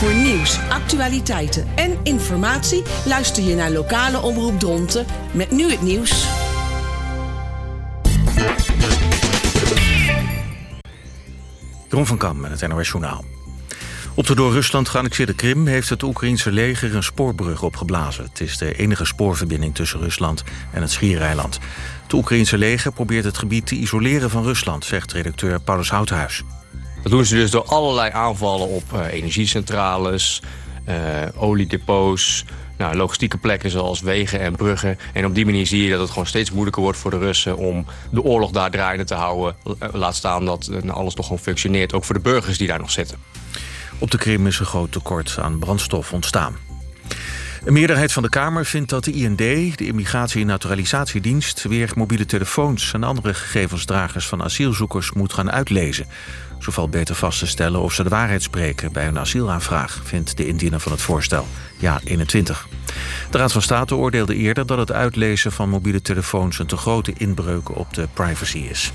Voor nieuws, actualiteiten en informatie luister je naar Lokale Omroep Dronten met nu het nieuws. Ron van Kam met het NOS Journaal. Op de door Rusland geannexeerde Krim heeft het Oekraïense leger een spoorbrug opgeblazen. Het is de enige spoorverbinding tussen Rusland en het Schiereiland. Het Oekraïense leger probeert het gebied te isoleren van Rusland, zegt redacteur Paulus Houthuis. Dat doen ze dus door allerlei aanvallen op energiecentrales, oliedepots, logistieke plekken zoals wegen en bruggen. En op die manier zie je dat het gewoon steeds moeilijker wordt voor de Russen om de oorlog daar draaiende te houden. Laat staan dat alles toch gewoon functioneert, ook voor de burgers die daar nog zitten. Op de Krim is een groot tekort aan brandstof ontstaan. Een meerderheid van de Kamer vindt dat de IND, de Immigratie- en Naturalisatiedienst, weer mobiele telefoons en andere gegevensdragers van asielzoekers moet gaan uitlezen. Zo valt beter vast te stellen of ze de waarheid spreken bij hun asielaanvraag, vindt de indiener van het voorstel, JA21. De Raad van State oordeelde eerder dat het uitlezen van mobiele telefoons een te grote inbreuk op de privacy is.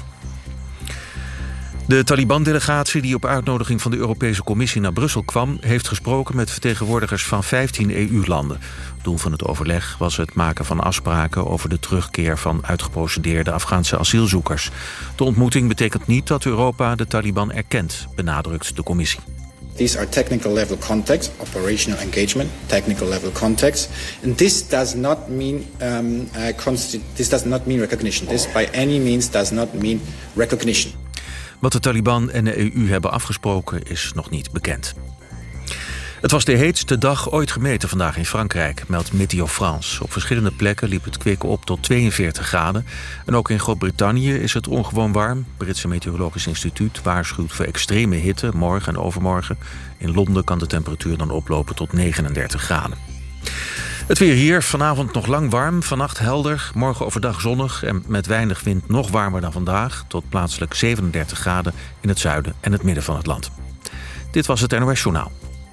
De Taliban-delegatie die op uitnodiging van de Europese Commissie naar Brussel kwam, heeft gesproken met vertegenwoordigers van 15 EU-landen. Het doel van het overleg was het maken van afspraken over de terugkeer van uitgeprocedeerde Afghaanse asielzoekers. De ontmoeting betekent niet dat Europa de Taliban erkent, benadrukt de Commissie. These are technical level contacts, operational engagement, technical level contacts, and this does not mean recognition. This by any means does not mean recognition. Wat de Taliban en de EU hebben afgesproken is nog niet bekend. Het was de heetste dag ooit gemeten vandaag in Frankrijk, meldt Météo France. Op verschillende plekken liep het kwik op tot 42 graden. En ook in Groot-Brittannië is het ongewoon warm. Het Britse Meteorologisch Instituut waarschuwt voor extreme hitte morgen en overmorgen. In Londen kan de temperatuur dan oplopen tot 39 graden. Het weer hier, vanavond nog lang warm, vannacht helder, morgen overdag zonnig en met weinig wind nog warmer dan vandaag, tot plaatselijk 37 graden in het zuiden en het midden van het land. Dit was het NOS Journaal.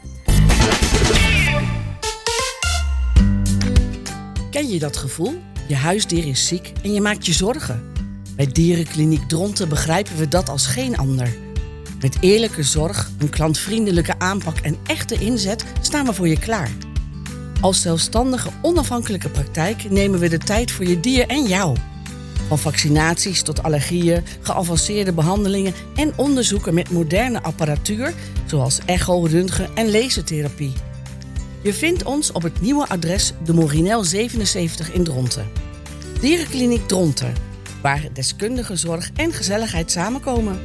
Ken je dat gevoel? Je huisdier is ziek en je maakt je zorgen. Bij Dierenkliniek Dronten begrijpen we dat als geen ander. Met eerlijke zorg, een klantvriendelijke aanpak en echte inzet staan we voor je klaar. Als zelfstandige, onafhankelijke praktijk nemen we de tijd voor je dier en jou. Van vaccinaties tot allergieën, geavanceerde behandelingen en onderzoeken met moderne apparatuur, zoals echo, röntgen en lasertherapie. Je vindt ons op het nieuwe adres de Morinel 77 in Dronten. Dierenkliniek Dronten, waar deskundige zorg en gezelligheid samenkomen.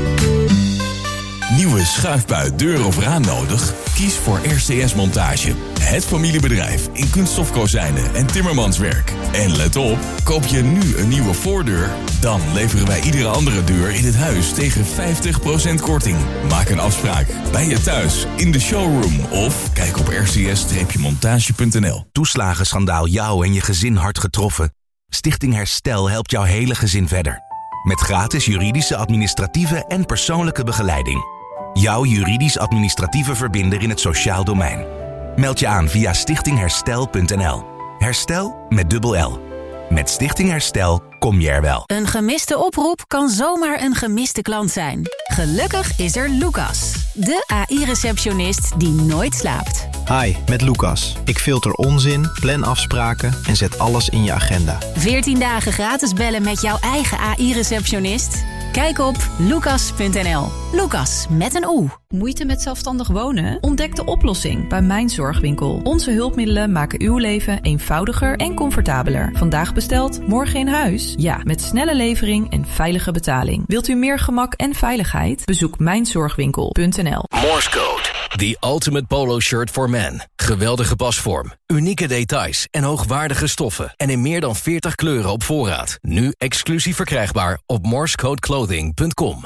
Nieuwe schuifbui, deur of raam nodig? Kies voor RCS Montage. Het familiebedrijf in kunststofkozijnen en timmermanswerk. En let op, koop je nu een nieuwe voordeur, dan leveren wij iedere andere deur in het huis tegen 50% korting. Maak een afspraak bij je thuis, in de showroom of kijk op rcs-montage.nl. Toeslagenschandaal jou en je gezin hard getroffen? Stichting Herstel helpt jouw hele gezin verder. Met gratis juridische, administratieve en persoonlijke begeleiding. Jouw juridisch-administratieve verbinder in het sociaal domein. Meld je aan via stichtingherstel.nl. Herstel met dubbel L. Met Stichting Herstel kom je er wel. Een gemiste oproep kan zomaar een gemiste klant zijn. Gelukkig is er Lucas, de AI-receptionist die nooit slaapt. Hi, met Lucas. Ik filter onzin, plan afspraken en zet alles in je agenda. 14 dagen gratis bellen met jouw eigen AI-receptionist? Kijk op lucas.nl. Lucas met een O. Moeite met zelfstandig wonen? Ontdek de oplossing bij Mijn Zorgwinkel. Onze hulpmiddelen maken uw leven eenvoudiger en comfortabeler. Vandaag besteld, morgen in huis? Ja, met snelle levering en veilige betaling. Wilt u meer gemak en veiligheid? Bezoek mijnzorgwinkel.nl. Morse Code. The ultimate polo shirt for men. Geweldige pasvorm, unieke details en hoogwaardige stoffen. En in meer dan 40 kleuren op voorraad. Nu exclusief verkrijgbaar op morsecodeclothing.com.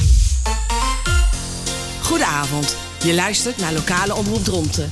Goedenavond. Je luistert naar Lokale Omroep Dronten.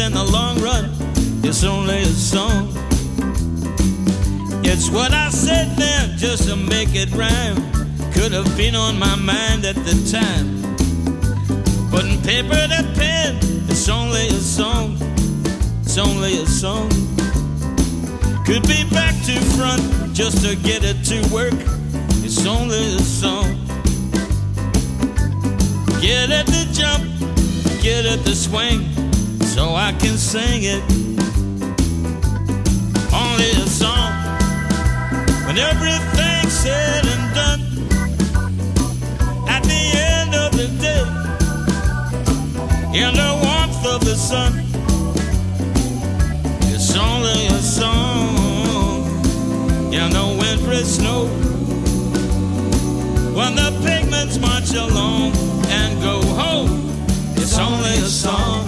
in the long run, it's only a song. It's what I said then, just to make it rhyme. Could have been on my mind at the time. Putting paper to pen, it's only a song. It's only a song. Could be back to front, just to get it to work. It's only a song. Get it to jump, get it to swing, so I can sing it. Only a song. When everything's said and done, at the end of the day, in the warmth of the sun, it's only a song. In the wintry snow, when the pigments march along and go home, it's only a song.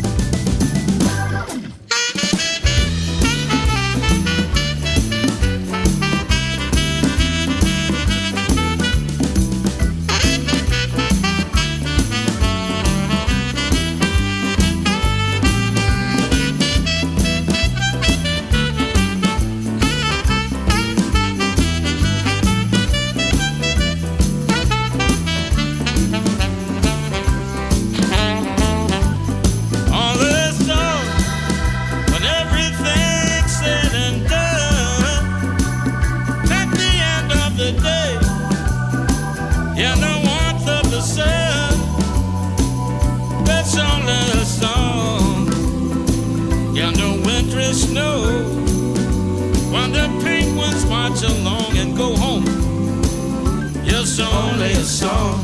Along and go home. It's only a song.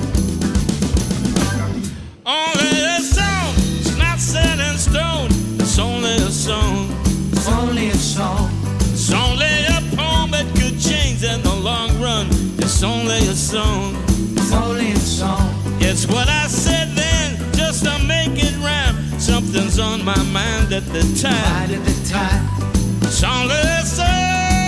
Only a song. It's not set in stone. It's only a song. It's only a song. It's only a poem that could change in the long run. It's only a song. It's only a song. It's what I said then, just to make it rhyme. Something's on my mind at the time. Right at the time. It's only a song.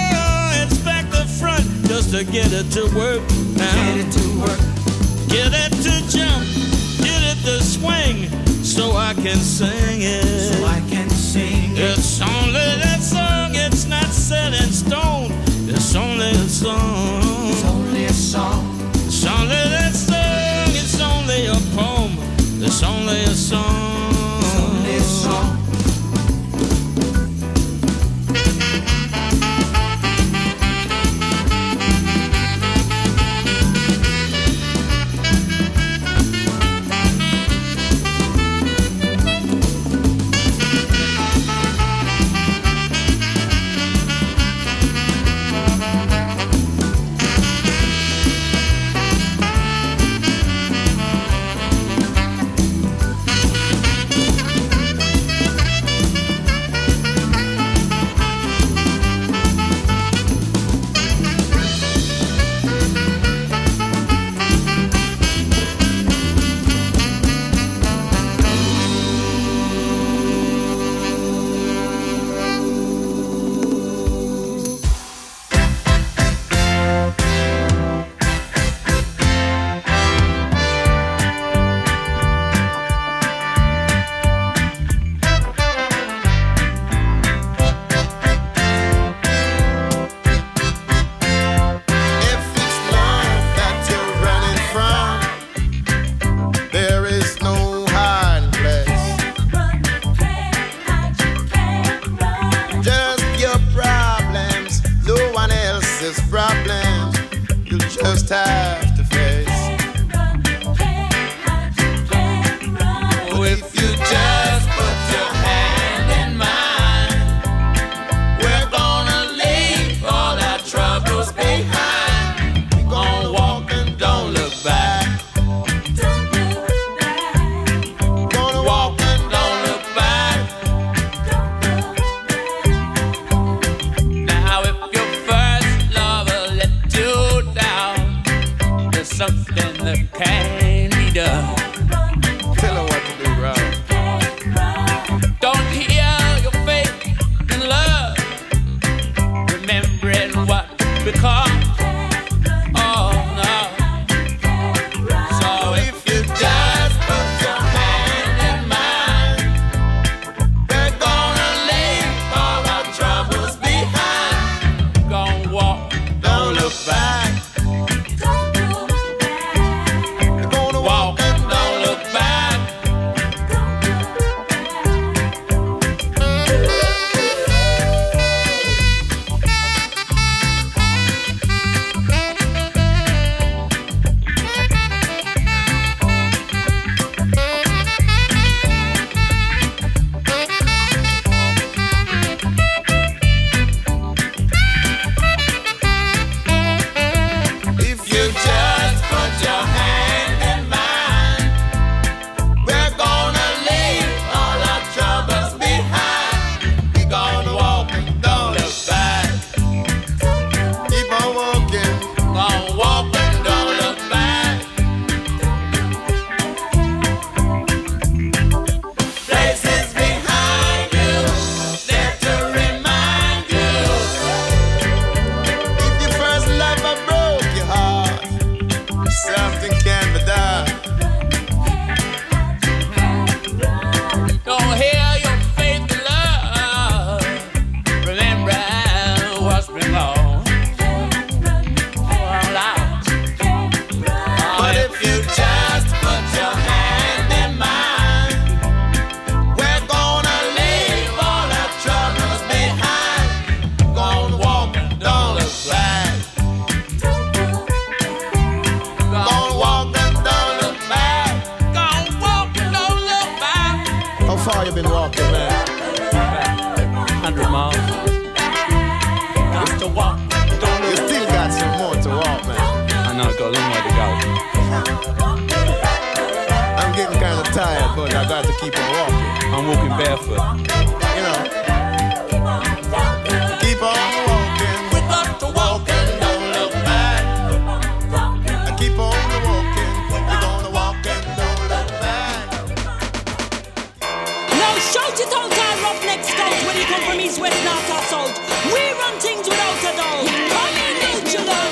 Just to get it to work now. Get it to work. Get it to jump. Get it to swing. So I can sing it. So I can sing it. It's only that song. It's not set in stone. It's only a song. It's only a song. It's only that song. It's only a poem. It's only a song. It's only a song. far you been walking, man? 100 miles. Just to walk. You still got some more to walk, man. I know, I've got a long way to go. I'm getting kind of tired, but I got to keep on walking. I'm walking barefoot. You know. Keep on walking. We got to walk and don't look back. Keep on walking. We're gonna walk and don't look back. Now shout it out, our roughneck scout. When you come from east, west, north or south, we run things without a doubt. Come in, don't you know?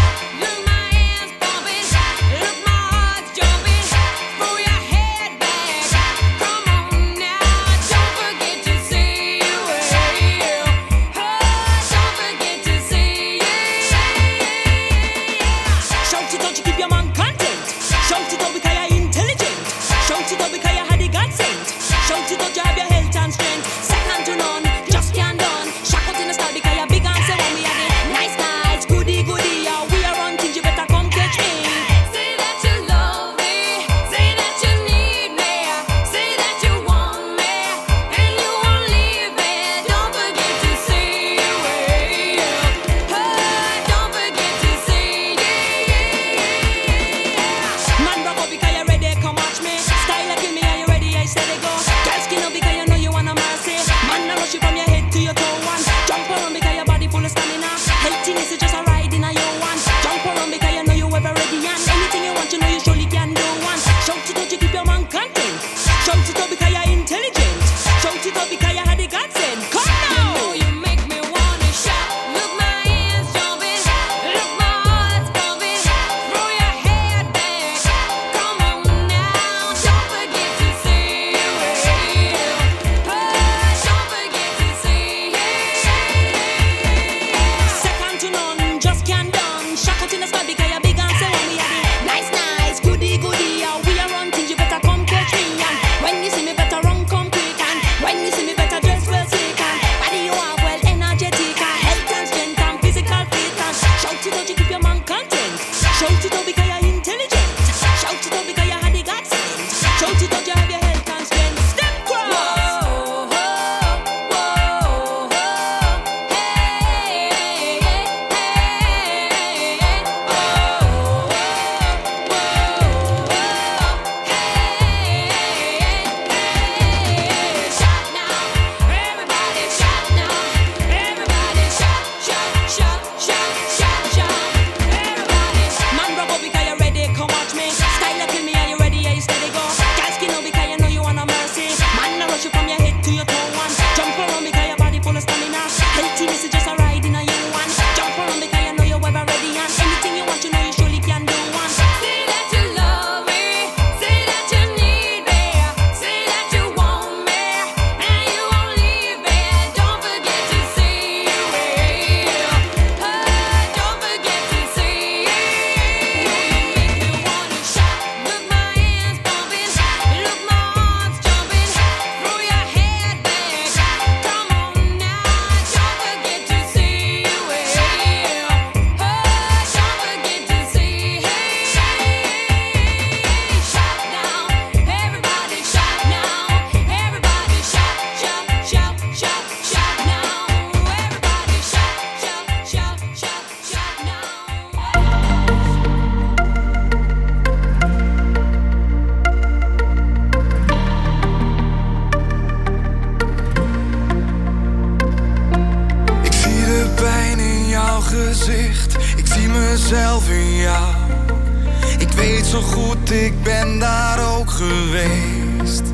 Ik ben daar ook geweest.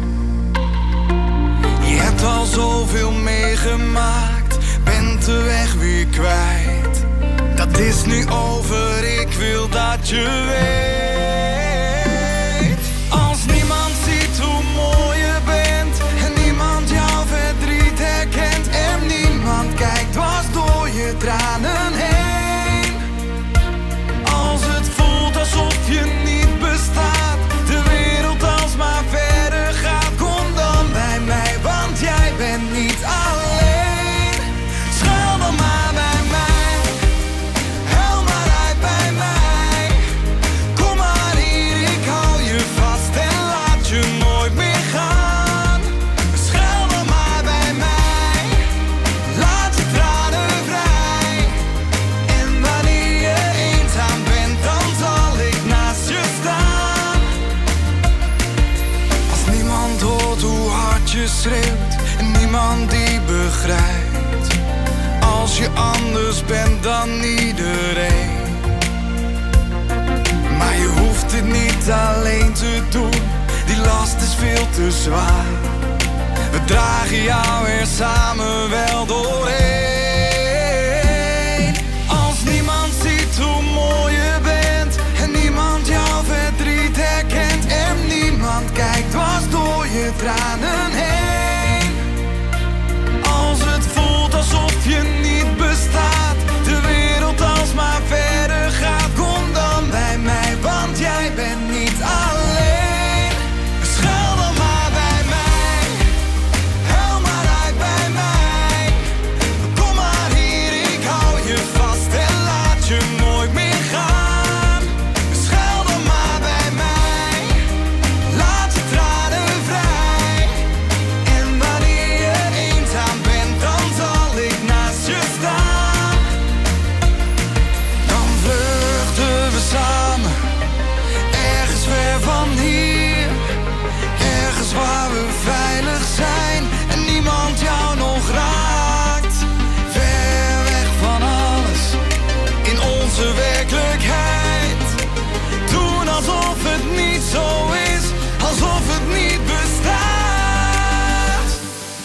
Je hebt al zoveel meegemaakt, bent de weg weer kwijt. Dat is nu over, ik wil dat je weet. Als niemand ziet hoe mooi je bent en niemand jouw verdriet herkent en niemand kijkt dwars door je tranen heen. Als het voelt alsof je niet bestaat, de wereld alsmaar verder gaat, kom dan bij mij, want jij bent niet alleen. Schuil dan maar bij mij, huil maar uit bij mij. Kom schreeuwt en niemand die begrijpt. Als je anders bent dan iedereen. Maar je hoeft het niet alleen te doen, die last is veel te zwaar. We dragen jou er samen wel doorheen. Als niemand ziet hoe mooi je bent en niemand jouw verdriet herkent en niemand kijkt dwars door je tranen heen. Als het voelt alsof je niet bestaat, de wereld alsmaar verder gaat, kom dan bij mij, want jij bent niet alleen. Schuil dan maar bij mij, huil maar uit bij mij. Kom maar hier, ik hou je vast en laat je nooit meer gaan. Schuil dan maar bij mij, laat je tranen vrij. En wanneer je eenzaam bent, dan zal ik naast je staan. Dan vluchten we samen, ergens ver van hier. Ergens waar we veilig zijn en niemand jou nog raakt. Ver weg van alles, in onze werkelijkheid. Doen alsof het niet zo is, alsof het niet bestaat.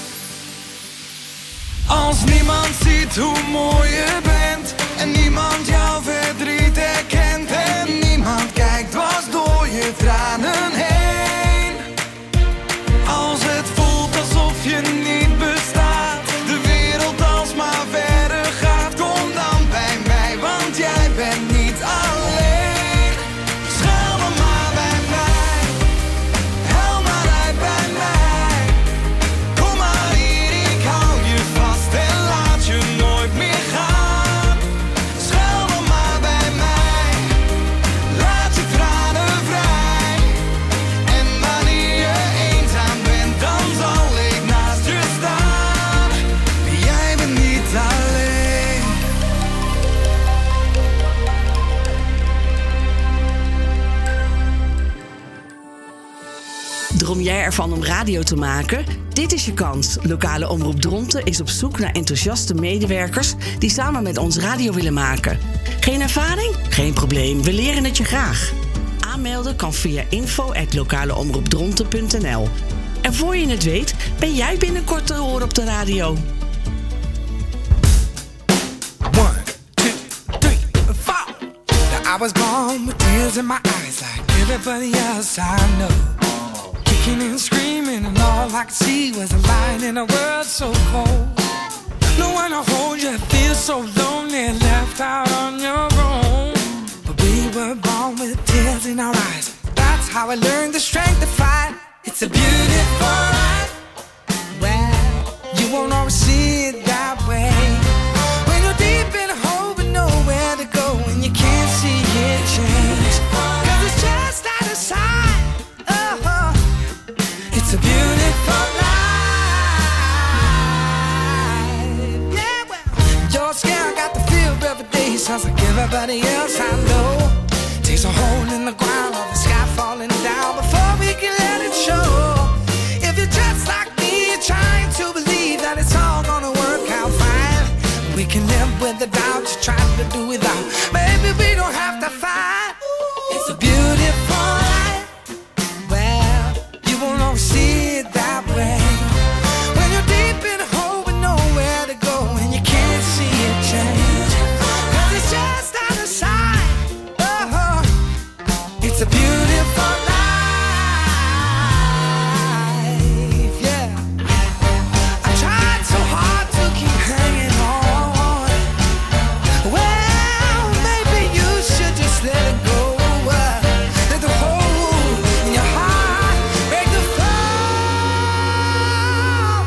Als niemand ziet hoe mooi je bent en niemand jouw verdriet herkent en niemand kijkt dwars door je tranen heen. Als het voelt alsof je niet bestaat, de wereld alsmaar verder gaat, kom dan bij mij, want jij bent niet alleen. Schuil dan maar bij mij, huil maar uit bij mij. Kom maar hier, ik hou je vast en laat je nooit meer gaan. Schuil dan maar bij mij, laat je tranen vrij. En wanneer je eenzaam bent, dan zal ik naast je staan. Jij bent niet alleen. Droom jij ervan om radio te maken? Dit is je kans. Lokale Omroep Dronten is op zoek naar enthousiaste medewerkers die samen met ons radio willen maken. Geen ervaring? Geen probleem, we leren het je graag. Aanmelden kan via info@lokaleomroepdronten.nl. En voor je het weet, ben jij binnenkort te horen op de radio. 1, 2, 3, 4. I was born with tears in my eyes like everybody else I know. Kicking and screaming and all I could see was a light in a world so cold. No one to hold you, feel so lonely, left out on your own. But we were born with tears in our eyes. That's how I learned the strength to fight. It's a beautiful life. Well, you won't always see it that way. When you're deep in a hole but nowhere to go and you can't see it change. 'Cause it's just out of sight. Oh, it's a beautiful life. Yeah, well, your skin got the feel every day, sounds like everybody else I know. Takes a hole in the ground or the sky falling down before we can let it show. If you're just like me, you're trying to believe that it's all gonna work out fine. We can live with the doubt you're trying to do without. Maybe we don't have to fight. It's a beautiful life. Well, you won't always see it that way. When you're deep in a hole with nowhere to go and you can't see it change. 'Cause it's just out of sight. Oh, it's a beautiful life. Yeah, I tried so hard to keep hanging on. Well, maybe you should just let it go. Let the hole in your heart break the fall.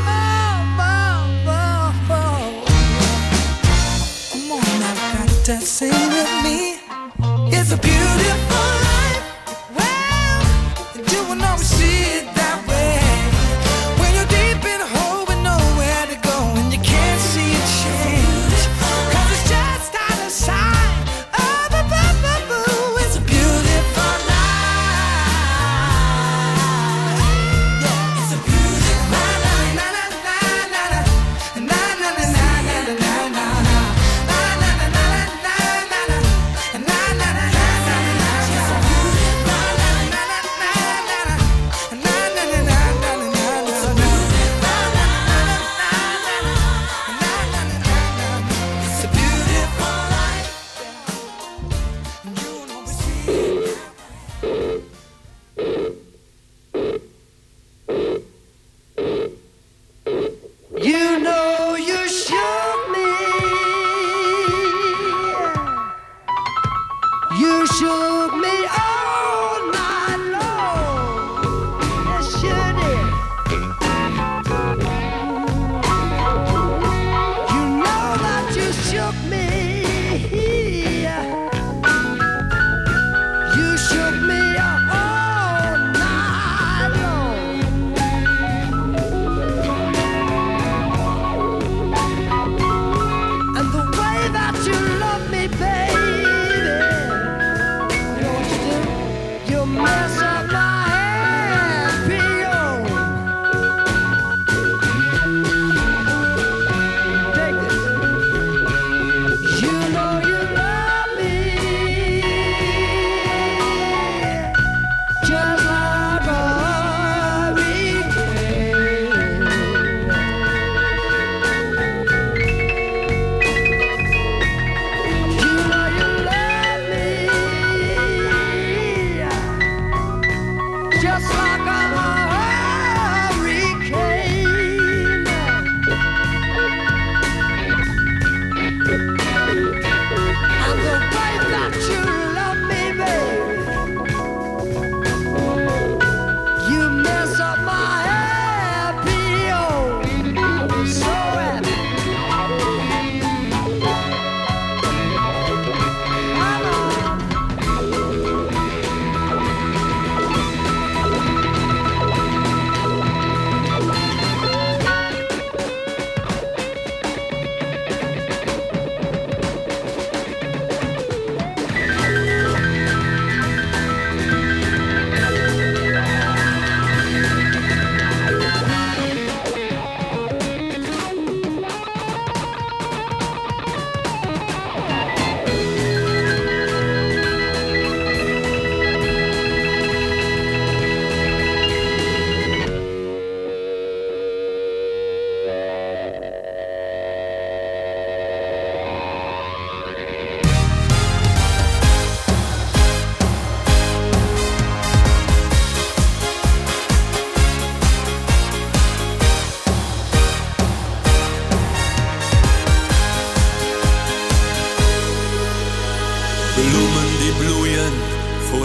Come on now, got to sing with me. It's a beautiful life. Well, you will always see it that way. When you're deep in a hole with nowhere to go and you can't see it change. 'Cause it's just out of sight. Oh, it's a beautiful life. Yeah, it's a beautiful life.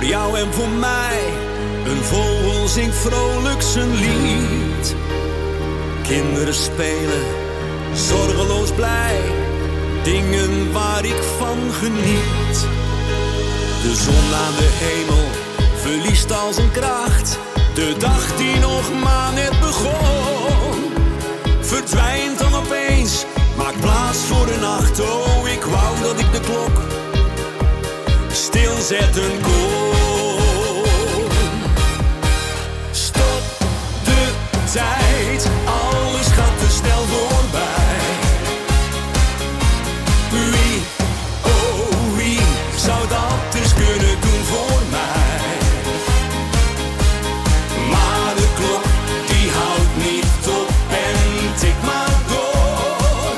Voor jou en voor mij, een vogel zingt vrolijk zijn lied. Kinderen spelen, zorgeloos blij, dingen waar ik van geniet. De zon aan de hemel verliest al zijn kracht. De dag die nog maar net begon, verdwijnt dan opeens, maakt plaats voor de nacht. Oh, ik wou dat ik de klok stilzetten kon. Stop de tijd, alles gaat te snel voorbij. Wie, oh wie, zou dat eens kunnen doen voor mij? Maar de klok die houdt niet op en tikt maar door.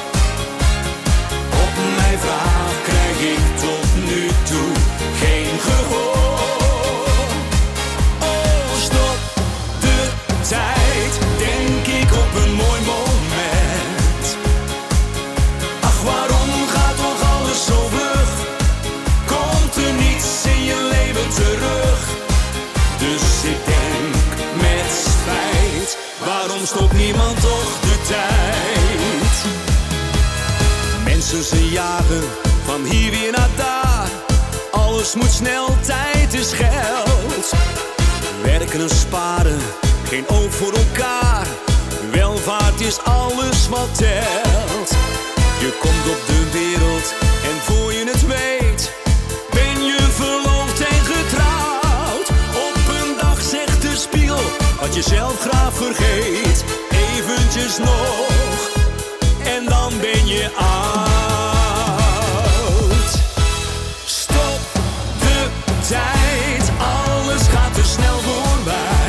Op mijn vraag krijg ik tot nu toe geen gehoor. Oh, stop de tijd, denk ik op een mooi moment. Ach, waarom gaat toch alles zo vlug? Komt er niets in je leven terug? Dus ik denk met spijt, waarom stopt niemand toch de tijd? Mensen ze jagen van hier weer naar daar. Alles moet snel, tijd is geld. Werken en sparen, geen oog voor elkaar. Welvaart is alles wat telt. Je komt op de wereld en voor je het weet, ben je verloofd en getrouwd. Op een dag zegt de spiegel wat je zelf graag vergeet. Eventjes nog en dan ben je oud. Stop de tijd, alles gaat te snel voorbij.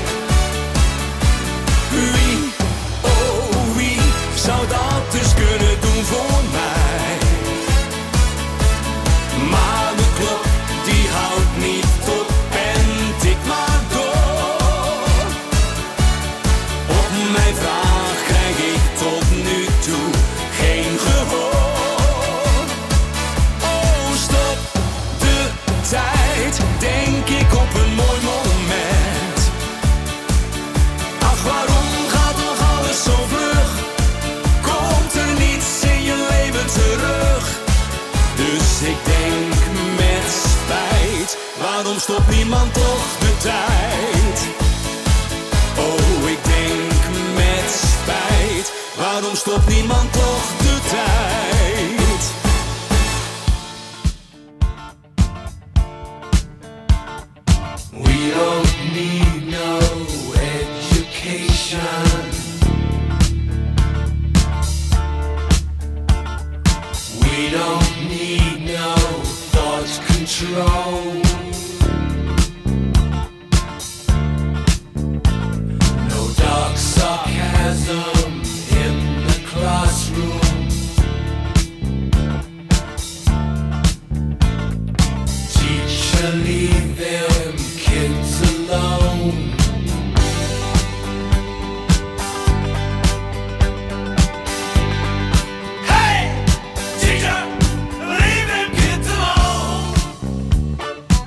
Wie, oh wie, zou dat eens kunnen doen voor mij? Maar de klok die houdt niet op en tikt maar door. Op mijn vraag krijg ik tot nu toe geen gehoor. Oh, stop de tijd, denk ik op een mooi moment. Ach, waarom gaat toch alles zo vlug? Komt er niets in je leven terug? Dus ik denk met spijt, waarom stopt niemand toch de tijd? Oh, ik denk met spijt, waarom stopt niemand toch de tijd? We don't need no education. We don't need no thought control. No dark sarcasm in the classroom. Teacher, leave them kids alone. Hey, teacher, leave them kids alone.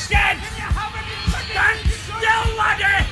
Stand still, laddie!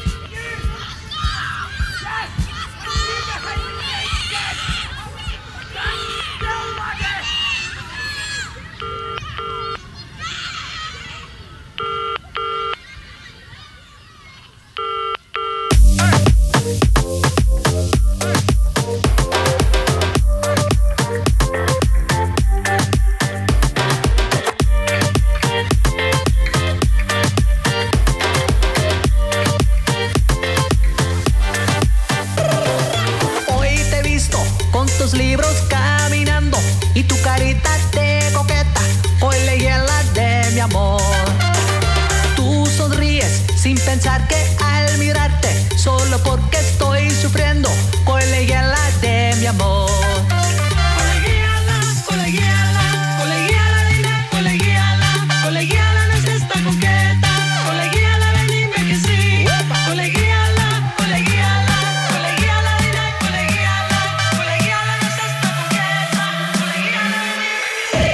Libros caminando y tu carita de coqueta hoy leyela de mi amor. Tú sonríes sin pensar que al mirarte solo porque estoy sufriendo hoy leyela de mi amor. Colegiala, colegiala, colegiala, dile colegiala, colegiala no es esta coqueta, colegiala ven dime que sí, colegiala, colegiala, colegiala dile colegiala, colegiala no es esta coqueta, colegiala ven dime que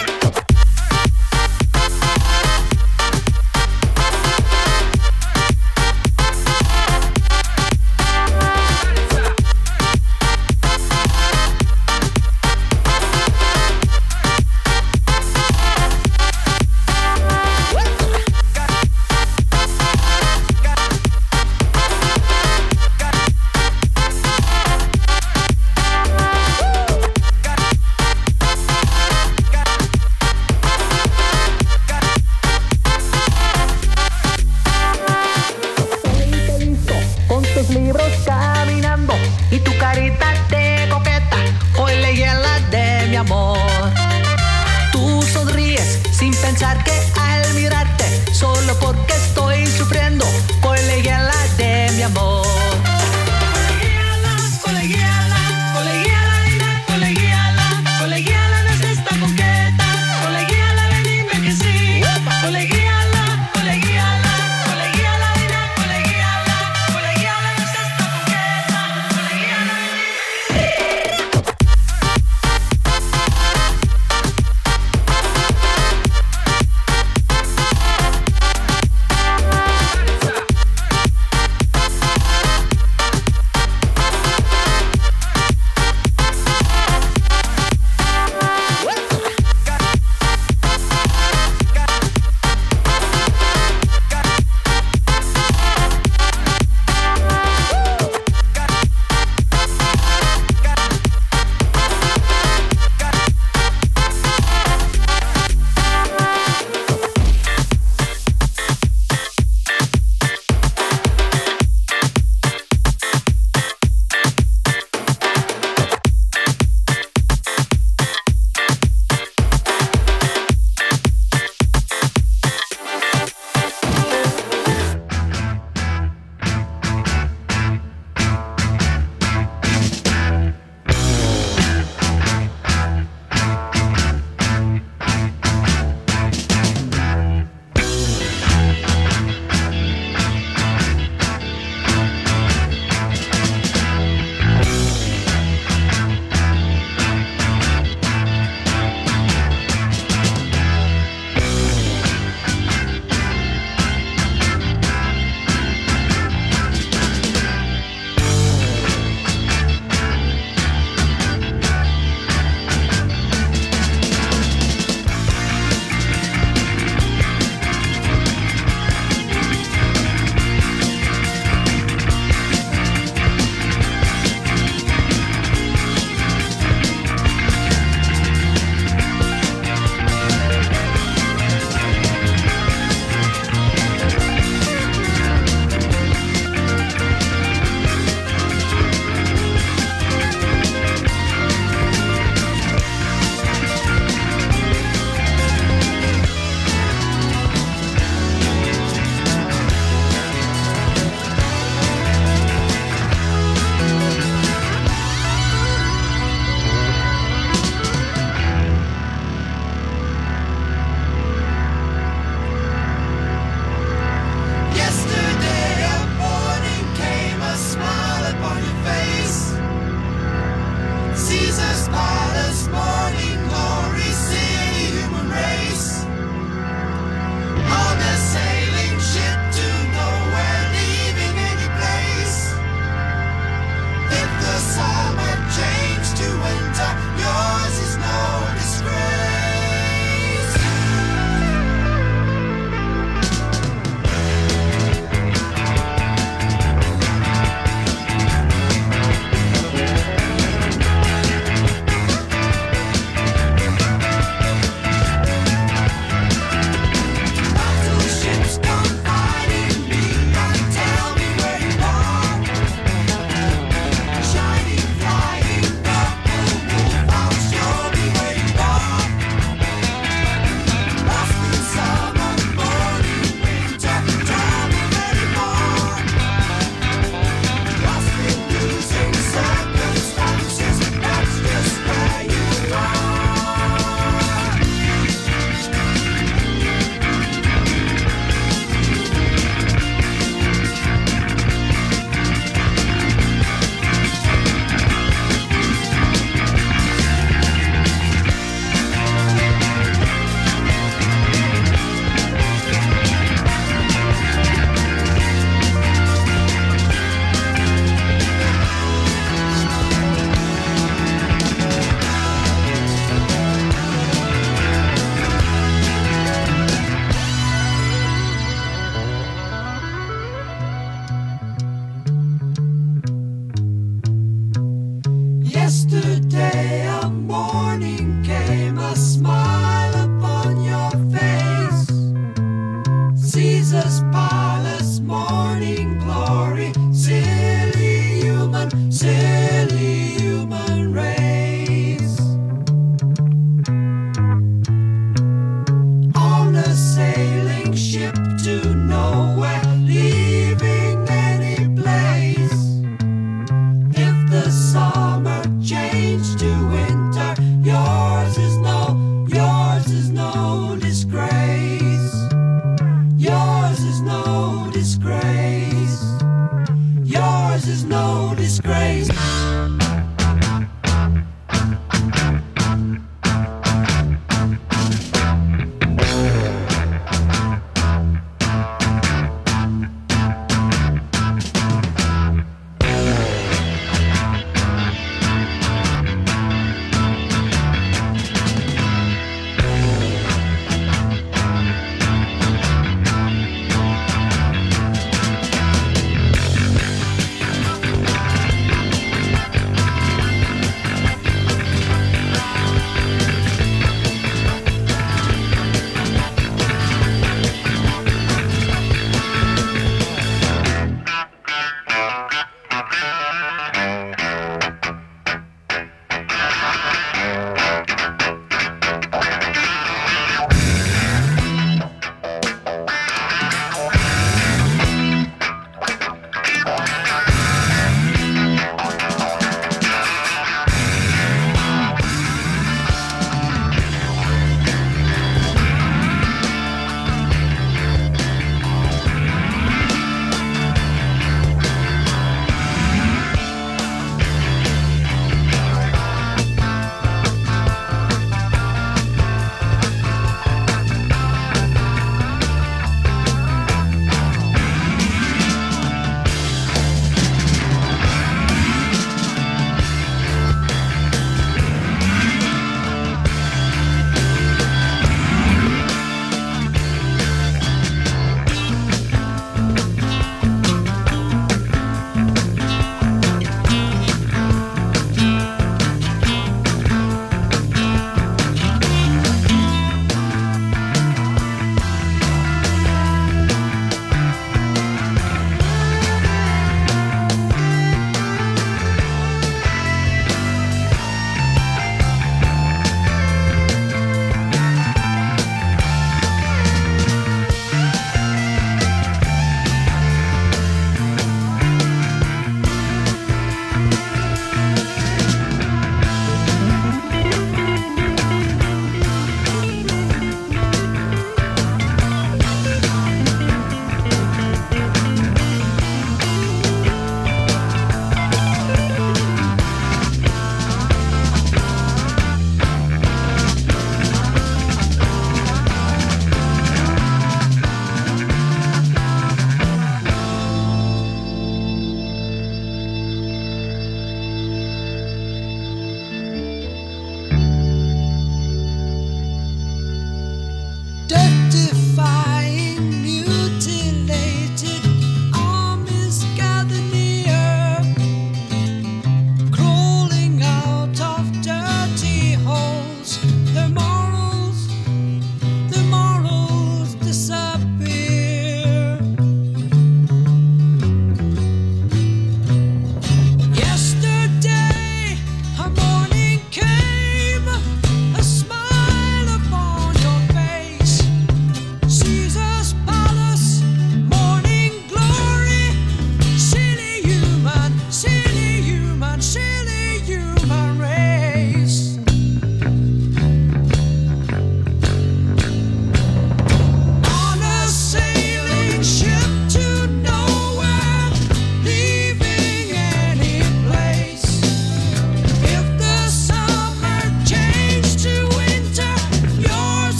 con tus libros caminando y tu carita de coqueta hoy leyela de mi amor. Tú sonríes sin pensar que al mirarte solo porque estoy sufriendo hoy leyela de mi amor. Colegiala, colegiala, colegiala, dile colegiala, colegiala no es esta coqueta, colegiala ven dime que sí, colegiala, colegiala, colegiala dile colegiala, colegiala no es esta coqueta, colegiala ven dime que sí.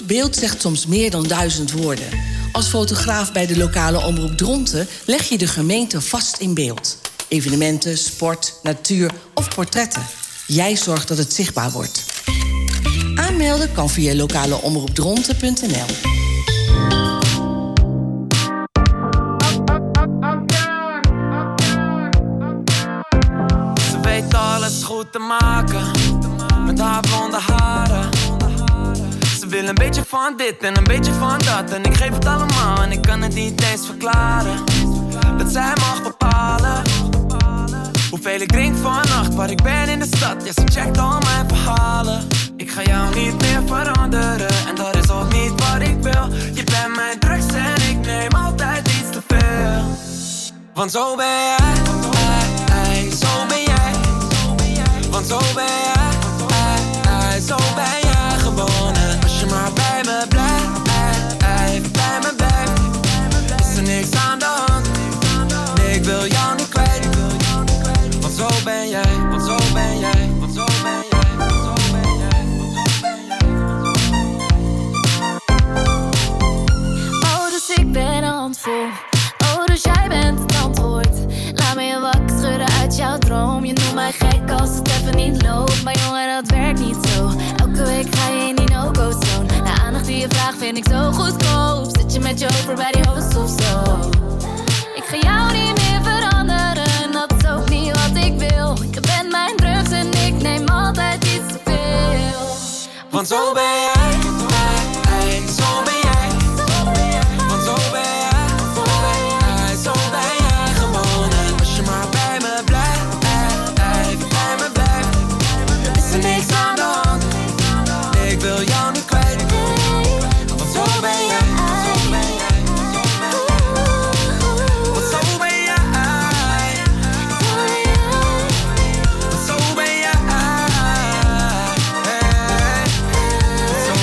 beeld zegt soms meer dan 1000 woorden. Als fotograaf bij de lokale omroep Dronten leg je de gemeente vast in beeld. Evenementen, sport, natuur of portretten. Jij zorgt dat het zichtbaar wordt. Aanmelden kan via lokaleomroepdronten.nl. Ze weet alles goed te maken met haar blonde haren. Ze wil een beetje van dit en een beetje van dat. En ik geef het allemaal en ik kan het niet eens verklaren. Dat zij mag bepalen hoeveel ik drink vannacht, waar ik ben in de stad. Ja, ze checkt al mijn verhalen. Ik ga jou niet meer veranderen en dat is ook niet wat ik wil. Je bent mijn drugs en ik neem altijd iets te veel. Want zo ben jij, zo ben jij. Want zo ben jij, zo ben jij gewoon. En als je maar bij me blijft, bij me blijft, is er niks aan de hand. Nee, ik wil jou niet kwijt. Want zo ben jij, want zo ben jij, want zo ben jij. Oh, dus ik ben een handvol. Oh, dus jij bent het antwoord. Laat me je wakker schudden uit jouw droom. Je noemt mij gek als het even niet loopt. Maar jongen, dat werkt niet zo. Elke week ga je in die no-go zone. De aandacht die je vraagt vind ik zo goedkoop. Zit je met je over bij die host of zo. Ik ga jou niet meer veranderen. Dat is ook niet wat ik wil. Je bent mijn drugs en ik neem altijd iets te veel. Want zo ben jij, zo ben jij. Want zo ben jij, zo ben jij gewoon. En als je maar bij me blijft, bij me blijft, is er niks aan de hand. Nee, ik wil jou niet kwijt. Want zo ben jij, zo ben jij. Want zo ben jij. Want zo ben jij. Want zo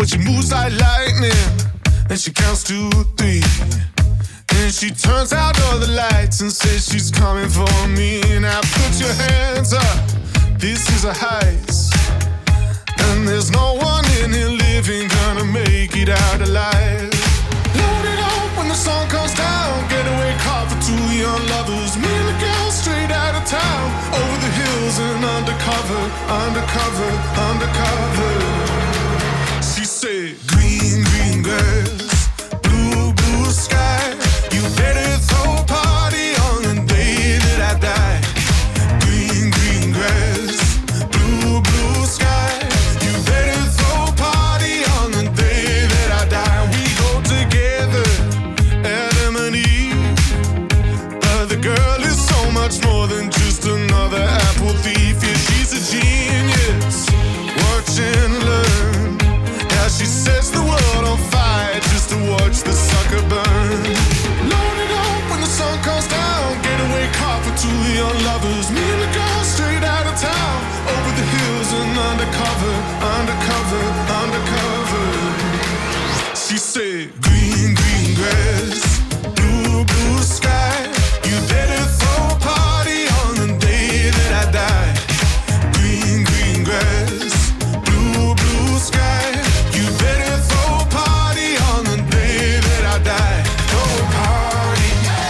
but she moves like lightning. And she counts to 3. And she turns out all the lights and says she's coming for me. Now put your hands up, this is a heist. And there's no one in here living gonna make it out alive. Load it up when the sun comes down. Getaway car for 2 young lovers. Me and the girl straight out of town. Over the hills and undercover, undercover, undercover. She said, green, green grass, blue, blue sky. You better throw a party on the day that I die. Green, green grass, blue, blue sky. You better throw a party on the day that I die. We go together, Adam and Eve. But the girl is so much more than just another apple thief. Yeah, she's a genius. Watch and learn. Yeah, she sets the world on fire just to watch the sucker burn. Load it up when the sun comes down. Getaway car for 2 young lovers. Me and the girl straight out of town. Over the hills and undercover, undercover, undercover. She said, green, green grass, blue, blue sky. You better throw a party on the day that I die. Green, green grass, blue, blue sky. You better throw a party on the day that I die. Throw a party,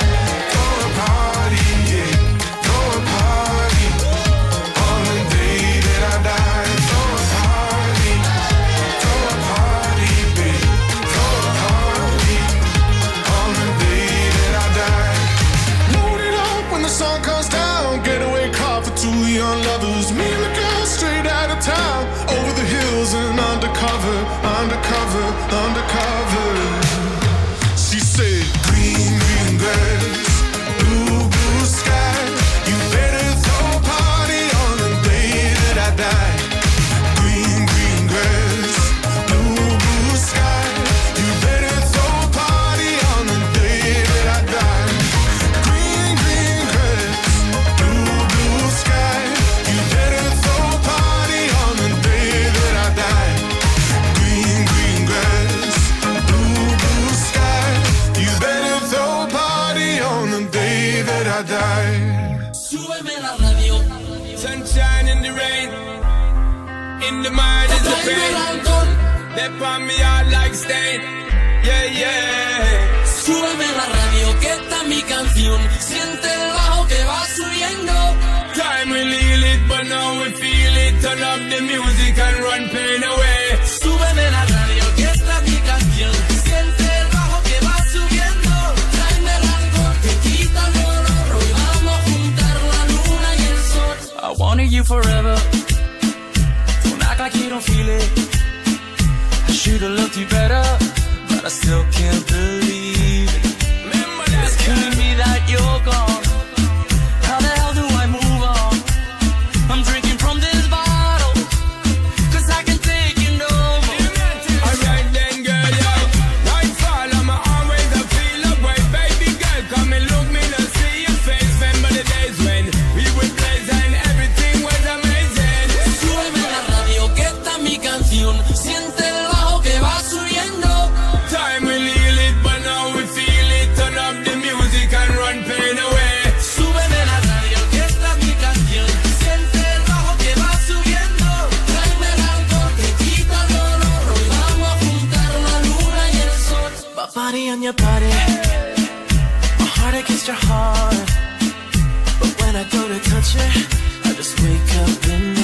yeah. Throw a party on the day that I die. Throw a party, babe. Throw a party on the day that I die. Load it up when the sun comes down. Getaway car for 2 young lovers. Me and the girl straight out of town. Over the hills and undercover, undercover, undercover. She said, green, green grass, blue, blue sky. You better throw a party on the day that I die. Green, green grass, blue, blue sky. You better throw a party on the day that I die. Green, green grass, blue, blue sky. You better throw a party on the day that I die. Green, green grass, blue, blue sky. You better throw a party on the day that I die. Súbeme la radio. Sunshine in the rain. In the mind is the pain. Step on me out like stain. Yeah, yeah. Súbeme la radio, que esta es mi canción. Siente el bajo que va subiendo. Time we leave it, but now we feel it. Turn up the music and run pain away. Súbeme la radio, que esta es mi canción. Siente el bajo que va subiendo. Tráeme el alcohol que quita el dolor. Hoy vamos a juntar la luna y el sol. I wanted you forever. Don't act like you don't feel it. I should've loved you better, but I still can't believe it. Remember that, it's killing me that you're gone. How the hell do I move on? I'm drinking from this bottle, 'cause I can take it no more. Alright then, girl, yo. Nightfall, I'ma always feel a way. Baby girl, come and look me, to see your face. Remember the days when we would blaze and everything was amazing. Súbeme la radio, que esta es mi canción. Siente el bajo que va subiendo. Time we leave it, but now we feel it. Turn up the music and run pain away. Súbeme la radio, que esta es mi canción. Siente el bajo que va subiendo. Tráeme el alcohol que quita el dolor. Hoy vamos a juntar la luna y el sol. My body on your body, my heart against your heart. But when I go to touch it, I just wake up in